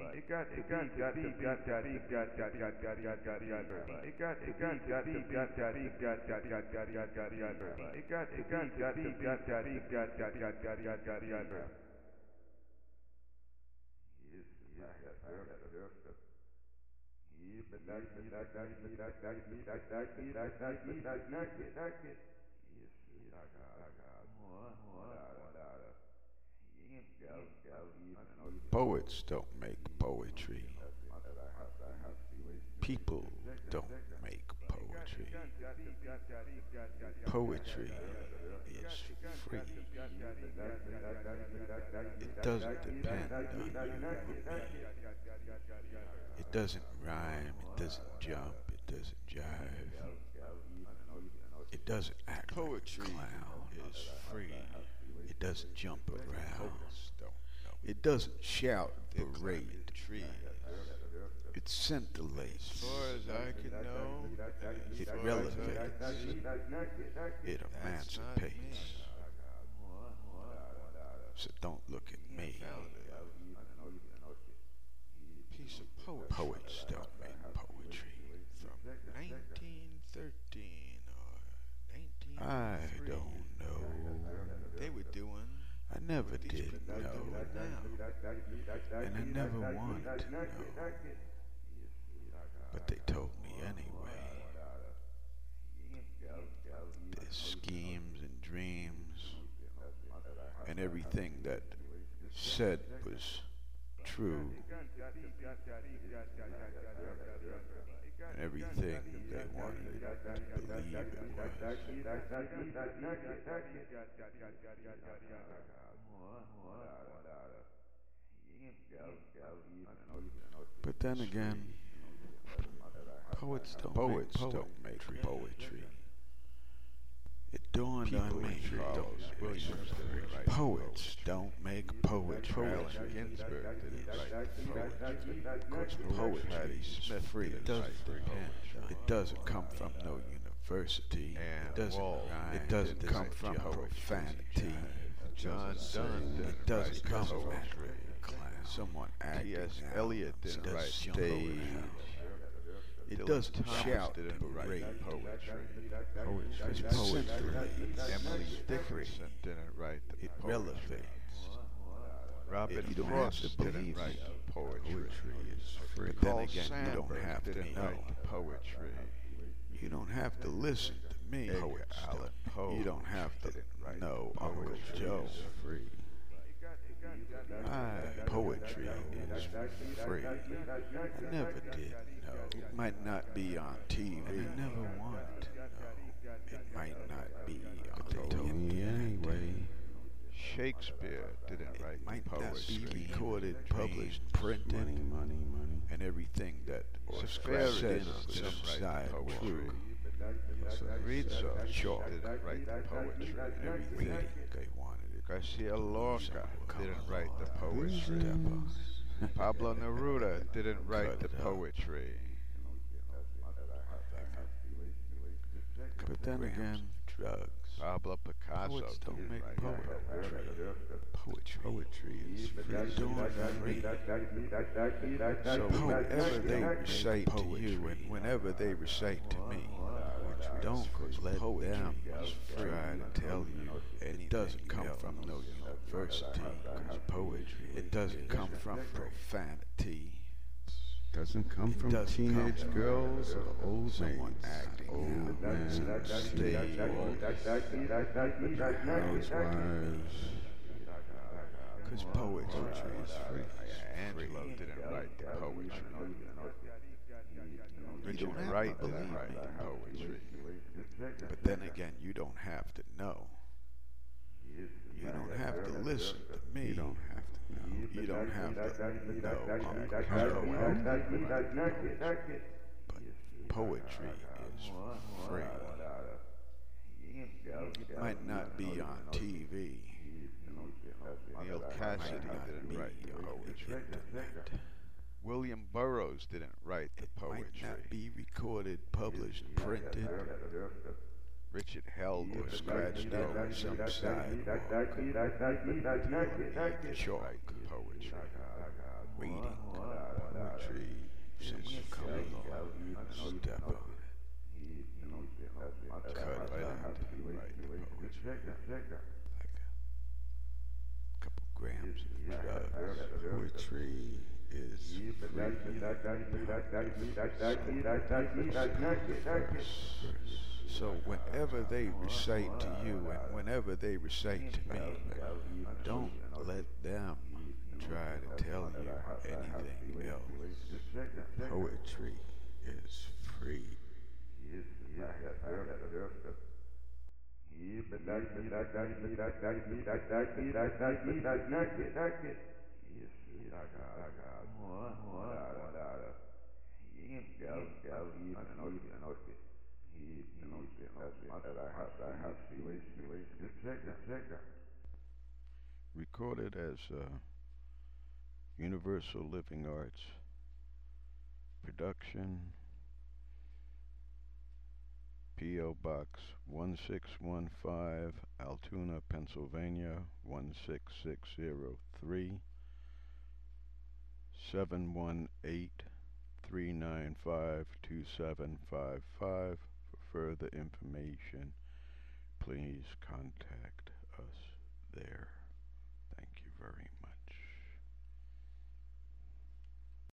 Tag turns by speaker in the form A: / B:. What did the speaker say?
A: Poets don't make poetry. People don't make poetry. Poetry is free. It doesn't depend on you or me. It doesn't rhyme, it doesn't jump, it doesn't jive. It doesn't act
B: Poetry
A: like a clown.
B: is free.
A: It doesn't jump around.
B: Poets don't know.
A: It doesn't shout,
B: They climb
A: parade.
B: the trees.
A: It
B: As
A: scintillates.
B: far as I can know,
A: It
B: as far as I
A: relevates.
B: can see,
A: It
B: that's not
A: emancipates.
B: me.
A: So don't look at me.
B: Found a piece of poetry.
A: Poets don't make poetry.
B: From 1913 or
A: I
B: 1903.
A: don't know.
B: They were doing
A: I never
B: what these
A: did
B: people are
A: know.
B: doing now.
A: And I never wanted to know. But they told me anyway. Their schemes and dreams and everything that said was true and everything they wanted to believe it was. But then again, poets don't make poetry. It dawned on me. Poets don't make poetry.
B: Allen Ginsberg didn't write poetry.
A: Because poetry is free. It doesn't depend. It doesn't come from no university.
B: And
A: It doesn't
B: Wall.
A: rhyme. It doesn't come from profanity.
B: John Donne
A: It
B: didn't
A: doesn't
B: write
A: come from
B: poetry.
A: someone acting
B: T.S.
A: out.
B: Eliot
A: It
B: didn't
A: doesn't
B: write
A: jump
B: stage.
A: around. It
B: Dylan
A: doesn't
B: Thomas
A: shout
B: didn't
A: and
B: write
A: parade.
B: poetry.
A: Because
B: It's
A: poetry
B: Emily
A: is
B: Dickinson didn't write the
A: It
B: poetry.
A: relevates.
B: Robin
A: You don't have
B: Frost
A: to
B: didn't
A: believe
B: write
A: it.
B: the poetry.
A: Poetry is free. But
B: Paul
A: then again, you don't
B: Sandburg
A: have to
B: didn't
A: know.
B: write the poetry.
A: You don't have to listen to me.
B: Edgar Allan Poe
A: You don't have to
B: didn't write
A: know
B: the
A: Uncle
B: poetry.
A: Joe. Free. Poetry is free. I never did know. It might not be on TV. And I never wanted to know. It might not be on TV anyway.
B: Shakespeare didn't write
A: It might
B: the
A: not be
B: poetry.
A: recorded, published, printed, and everything that was
B: Safarius
A: said on
B: didn't
A: some
B: write
A: side
B: the poetry.
A: true.
B: Rizzo
A: Chalk.
B: didn't write the poetry.
A: And everything they wanted it.
B: Garcia Lorca didn't write the poetry.
A: Step
B: Pablo Neruda didn't write
A: Cut
B: the
A: it up.
B: poetry.
A: But then again, drugs.
B: Pablo Picasso
A: Poets don't
B: didn't
A: make
B: write
A: poetry.
B: poetry.
A: Poetry is free. So whenever they recite to you and whenever they recite to me, don't let them try to tell you it doesn't come from no university. Poetry, it doesn't come from profanity.
C: Doesn't come
A: It
C: from
A: doesn't
C: teenage
A: come from
C: girls or old
A: someone
C: maids,
A: acting
C: old
A: out
C: men,
A: on stage,
C: housewives.
A: because poetry is free.
B: Angelo didn't write the poetry.
A: You
B: Richard
A: don't have to
B: Wright
A: believe
B: didn't write
A: me.
B: the poetry.
A: But then again, you don't have to know. You don't have to listen to me.
C: You don't have to know.
A: You don't have to know Uncle
C: How
A: Joe.
C: well?
A: But poetry is free. It might not be on TV.
B: Neil
A: It
B: Cassidy
A: might not
B: didn't
A: be
B: write the
A: on the
B: poetry.
A: internet.
B: William Burroughs didn't write the
A: It might
B: poetry.
A: not be recorded, published, printed,
B: Richard Held
A: or
B: didn't
A: scratched
B: write
A: over
B: the
A: some
B: poetry.
A: sidewalk.
B: Chalk poetry.
A: Reading
C: Poetry is
A: So whenever they recite to you and whenever they recite to me, don't let them try to tell you anything else.
C: Poetry is free.
A: Recorded as Universal Living Arts production, P.O. Box 1615, Altoona, Pennsylvania 16603, 718-395-2755. For further information, please contact us there. Thank you very much.